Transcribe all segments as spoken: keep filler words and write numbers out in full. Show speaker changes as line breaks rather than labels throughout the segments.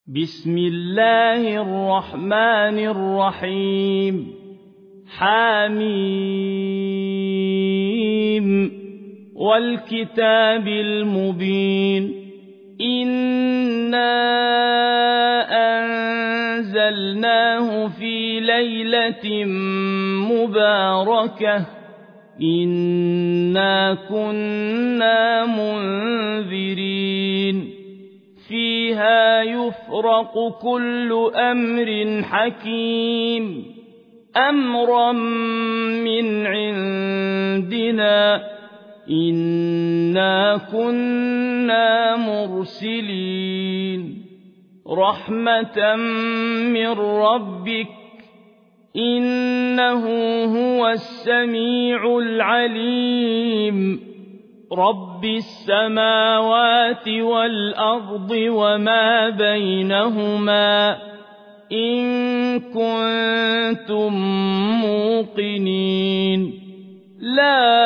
بسم الله الرحمن الرحيم حميم والكتاب المبين إنا أنزلناه في ليلة مباركة إنا كنا منذرين فيها يفرق كل أمر حكيم أمرا من عندنا إنا كنا مرسلين رحمة من ربك إنه هو السميع العليم رب السماوات والأرض وما بينهما إن كنتم موقنين لا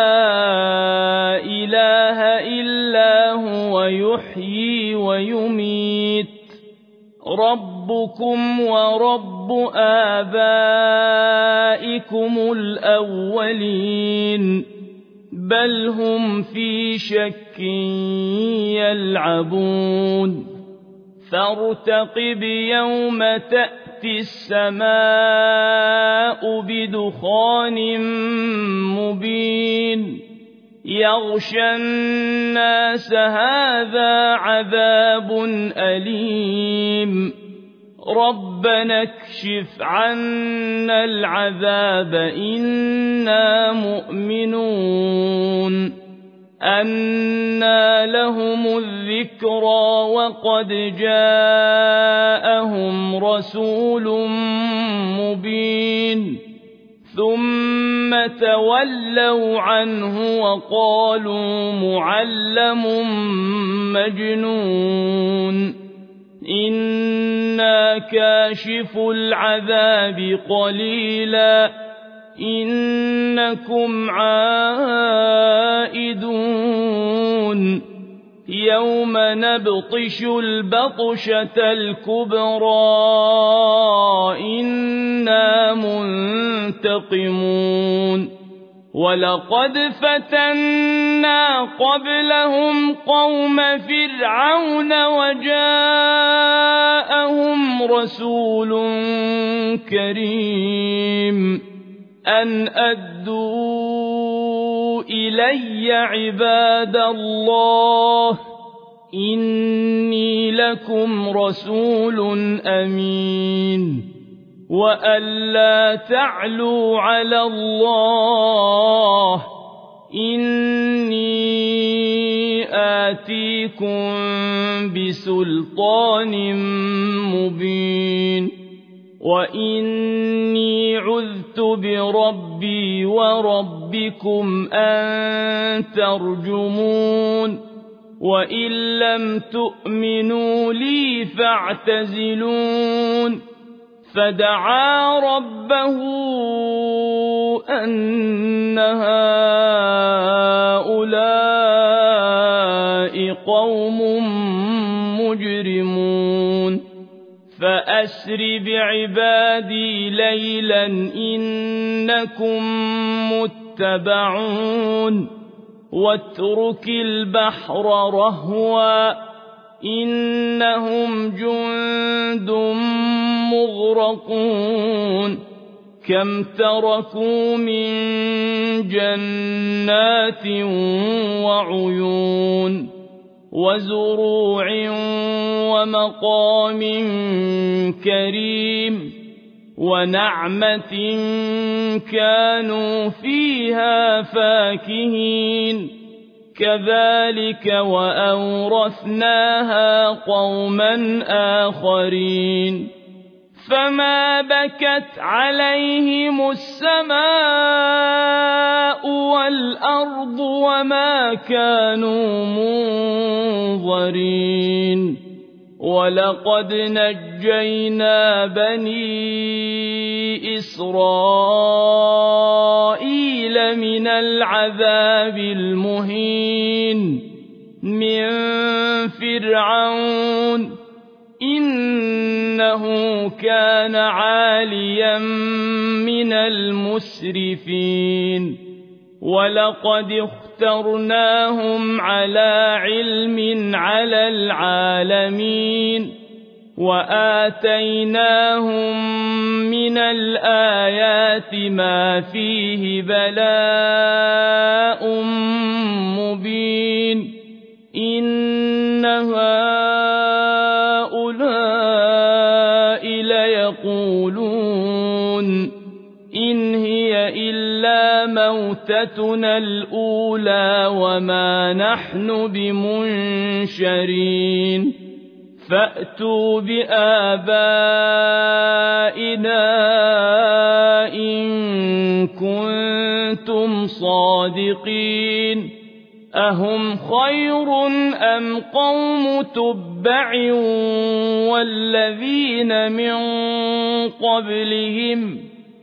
إله إلا هو يحيي ويميت ربكم ورب آبائكم الأولين بل هم في شك يلعبون فارتقب يوم تأتي السماء بدخان مبين يغشى الناس هذا عذاب أليم ربنا اكشف عنا العذاب إنا مؤمنون أنى لهم الذكرى وقد جاءهم رسول مبين ثم تولوا عنه وقالوا معلم مجنون إنا كاشف العذاب قليلا إنكم عائدون يوم نبطش البطشة الكبرى إنا منتقمون ولقد فتنا قبلهم قوم فرعون وجاءهم رسول كريم أن أدوا إلي عباد الله إني لكم رسول أمين وألا تعلوا على الله إني آتيكم بسلطان مبين وإني عذت بربي وربكم أن ترجمون وإن لم تؤمنوا لي فاعتزلون فدعا ربه أن هؤلاء قوم مجرمون فأسر بعبادي ليلا إنكم متبعون واترك البحر رهوا إنهم جند مغرقون كم تركوا من جنات وعيون وزروع ومقام كريم ونعمة كانوا فيها فاكهين كذلك وأورثناها قوما آخرين فما بكت عليهم السماء والأرض وما كانوا منظرين ولقد نجينا بني إسرائيل من العذاب المهين من فرعون إن إنه كان عاليا من المسرفين ولقد اخترناهم على علم على العالمين وآتيناهم من الآيات ما فيه بلاء مبين إن هؤلاء ليقولون إن هي إلا موتتنا الأولى وما نحن بمنشرين فأتوا بآبائنا إن كنتم صادقين أهم خير أم قوم تبع والذين من قبلهم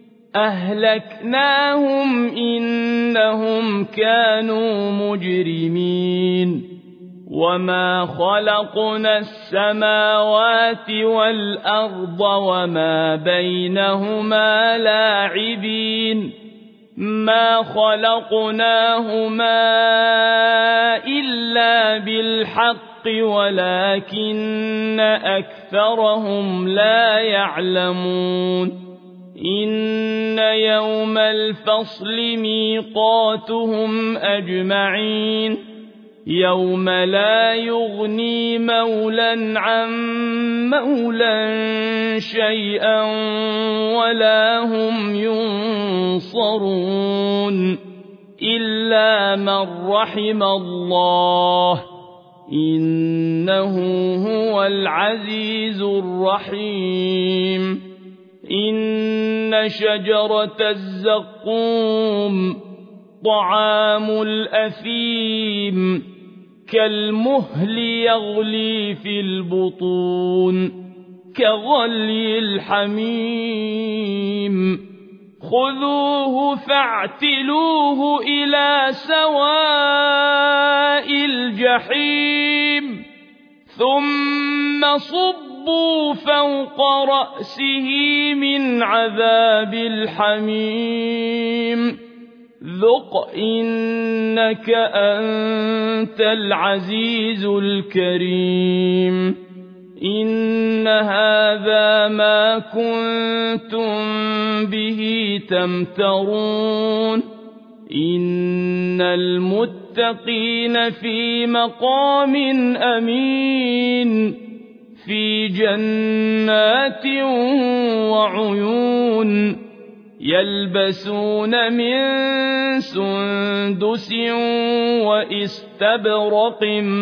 أهلكناهم إنهم كانوا مجرمين وما خلقنا السماوات والأرض وما بينهما لاعبين ما خلقناهما إلا بالحق ولكن أكثرهم لا يعلمون إن يوم الفصل ميقاتهم أجمعين يوم لا يغني مولى عن مولى شيئا ولا هم ينصرون إلا من رحم الله إنه هو العزيز الرحيم إن شجرة الزقوم طعام الأثيم كالمهل يغلي في البطون كغلي الحميم خذوه فاعتلوه إلى سواء الجحيم ثم صبوا فوق رأسه من عذاب الحميم ذق إنك أنت العزيز الكريم إن هذا ما كنتم به تمترون إن المتقين في مقام أمين في جنات وعيون يلبسون من سندس وإستبرق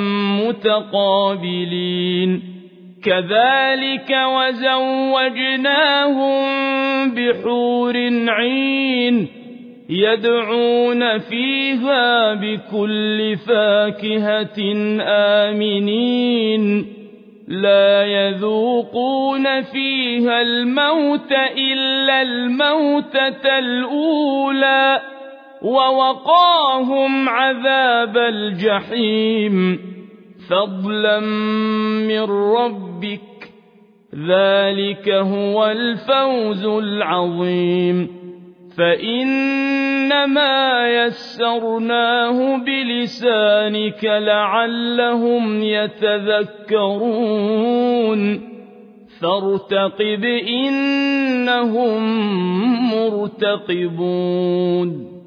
متقابلين كذلك وزوجناهم بحور عين يدعون فيها بكل فاكهة آمنين لا يذوقون فيها الموت إلا الموتة الأولى ووقاهم عذاب الجحيم فضلا من ربك ذلك هو الفوز العظيم فإنما يسرناه بلسانك لعلهم يتذكرون فارتقب إنهم مرتقبون